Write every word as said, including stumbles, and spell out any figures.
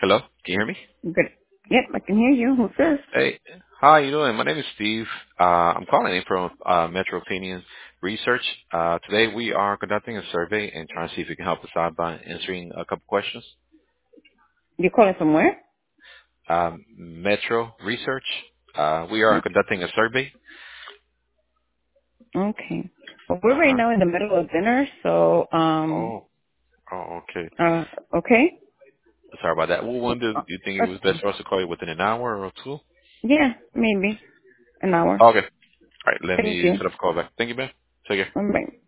Hello, can you hear me? Good. Yep, I can hear you. Who's this? Hey, how you doing? My name is Steve. Uh, I'm calling in from uh, Metro Opinion Research. Uh, today we are conducting a survey and trying to see if you can help us out by answering a couple questions. You calling from where? Um, Metro Research. Uh, we are conducting a survey. Okay. Well, we're Uh right huh. now in the middle of dinner, so um, Oh, oh, okay. uh, okay. Sorry about that. What one do Uh, you think it that's was best fine. for us to call you within an hour or two? Yeah, maybe an hour. Okay. All right. Let Thank me you. set up a call back. Thank you, man. Take care. Bye.